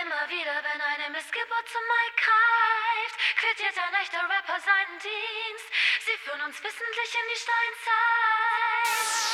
Immer wieder, wenn eine Missgeburt zum Mic greift, quittiert ein echter Rapper seinen Dienst. Sie führen uns wissentlich in die Steinzeit.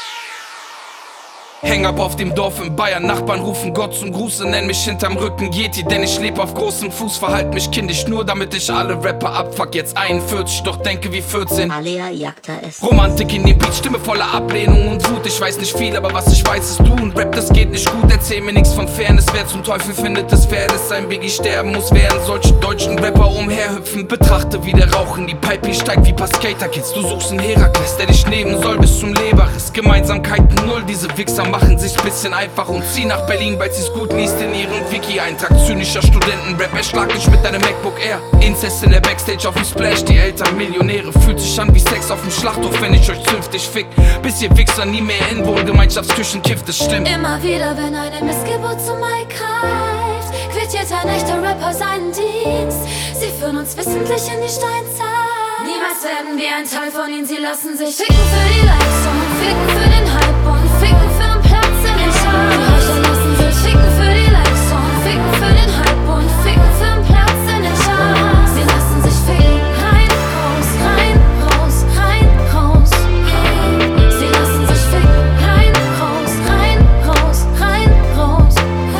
Häng ab auf dem Dorf in Bayern, Nachbarn rufen Gott zum Gruße, nenn mich hinterm Rücken Yeti, denn ich leb auf großem Fuß, verhalt mich kindisch, nur damit ich alle Rapper abfuck, jetzt 41, doch denke wie 14. Alea Jagda ist Romantik in dem Beat, Stimme voller Ablehnung und Wut, ich weiß nicht viel, aber was ich weiß ist du und Rap, das geht nicht gut, erzähl mir nichts von Fairness, wer zum Teufel findet es fair, dass ein Biggie sterben muss, während solche deutschen Rapper umherhüpfen, betrachte wie der Rauch in die Pipe steigt wie paar Skater-Kids, du suchst einen Herakles, der dich nehmen soll bis zum Leberriss, Gemeinsamkeiten null, diese Wichser machen sich's bisschen einfach und zieh nach Berlin, weil sie's gut liest in ihren Wiki-Eintrag. Zynischer Studentenrap, erschlag dich mit deinem MacBook Air. Inzest in der Backstage auf dem Splash, die Eltern Millionäre. Fühlt sich an wie Sex auf dem Schlachthof, wenn ich euch zünftig fick. Bis ihr Wichser nie mehr in Wohngemeinschaftsküchen kifft, das stimmt. Immer wieder, wenn eine Missgeburt zum Mic greift, quittiert ein echter Rapper seinen Dienst. Sie führen uns wissentlich in die Steinzeit. Niemals werden wir ein Teil von ihnen, sie lassen sich ficken für die Likes und ficken für den Hype und ficken für den Platz in den Charts. Die Reichen lassen sich ficken für die Likes und ficken für den Hype und ficken für den Platz in den Charts. Sie lassen sich ficken, rein, raus, rein, raus, rein, raus. Sie lassen sich ficken, rein, raus, rein, raus, rein, raus.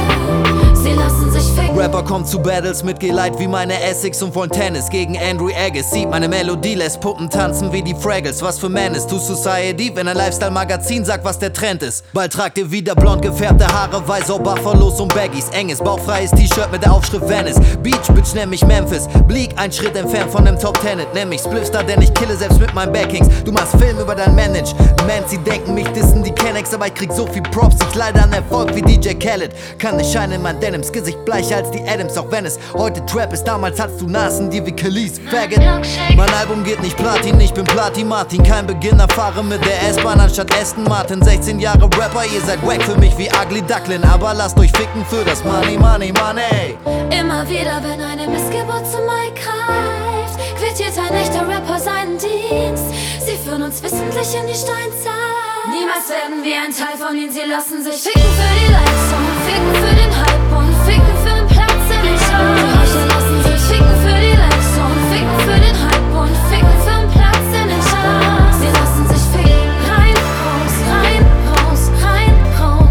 Sie lassen sich ficken. Rapper kommen zu Battles mit Geleit wie meine Essex und wollen Tennis gegen Andrew Agassi. Sieht meine Melodie, lässt Puppen tanzen wie die Fraggles. Was für Man ist to Society, wenn ein Lifestyle-Magazin sagt, was der Trend ist. Bald tragt ihr wieder blond gefärbte Haare, weißer Buffalos und Baggies. Enges, bauchfreies T-Shirt mit der Aufschrift Venice. Beach, Bitch, nenn mich Memphis. Bleak, ein Schritt entfernt von dem Top Ten. Nenn mich Spliffstar, denn ich kille selbst mit meinen Backings. Du machst Film über dein Manage. Sie denken, mich dissen die Kennex, aber ich krieg so viel Props. Ich leide an Erfolg wie DJ Khaled. Kann nicht scheinen in mein Denims, Gesicht bleicher als die Adams, auch wenn es heute Trap ist. Damals hattest du Nasen, die wie Khalees, Faggot. Mein Album geht nicht Platin, ich bin Platin Martin. Kein Beginner, fahre mit der S-Bahn anstatt Aston Martin. 16 Jahre Rapper, ihr seid wack für mich wie Ugly Ducklin. Aber lasst euch ficken für das Money, Money, Money. Immer wieder, wenn eine Missgeburt zum Mic greift, quittiert ein echter Rapper seinen Dienst. Sie führen uns wissentlich in die Steinzeit. Niemals werden wir ein Teil von ihnen, sie lassen sich ficken für die Likes und ficken für den Hype und ficken für den Platz in den Charts. Die Reichen lassen sich ficken für die Likes und ficken für den Hype und ficken für den Platz in den Charts. Sie lassen sich ficken, rein, raus, rein, raus, rein, raus.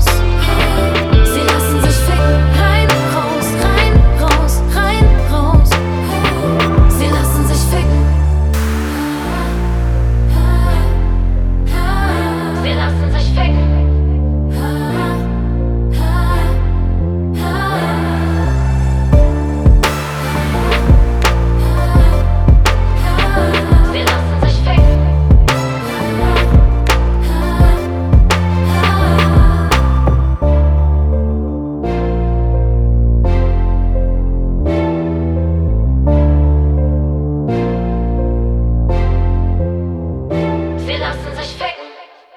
Sie lassen sich ficken, rein, raus, rein, raus, rein, raus. Sie lassen sich ficken. Sie lassen sich ficken. Sie lassen sich ficken. Sie lassen sich ficken.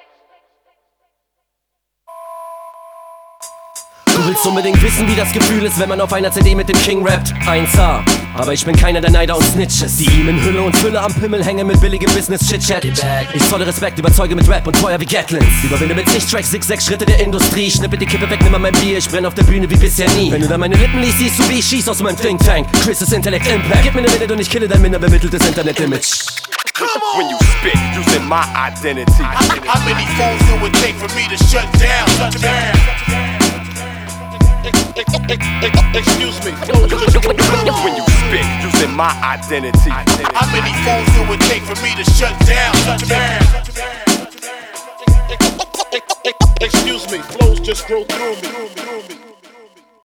Du willst unbedingt wissen, wie das Gefühl ist, wenn man auf einer CD mit dem King rappt. 1A, aber ich bin keiner der Neider und Snitches, die ihm in Hülle und Fülle am Pimmel hängen mit billigem Business-Chit-Chat. Ich zolle Respekt, überzeuge mit Rap und Feuer wie Gatlins. Überwinde mit Tracks, 6 Schritte der Industrie. Schnippe die Kippe weg, nimm mal mein Bier, ich brenne auf der Bühne wie bisher nie. Wenn du da meine Lippen liest, siehst du, wie ich schieß aus meinem Think Tank. Chris ist Intellect Impact. Gib mir eine Minute und ich kille dein minderbemitteltes Internet-Image. When you spit, using my identity. How many phones it would take for me to shut down? Excuse me. When you spit, using my identity. How many phones it would take for me to shut down? Excuse me. Flows just grow through me.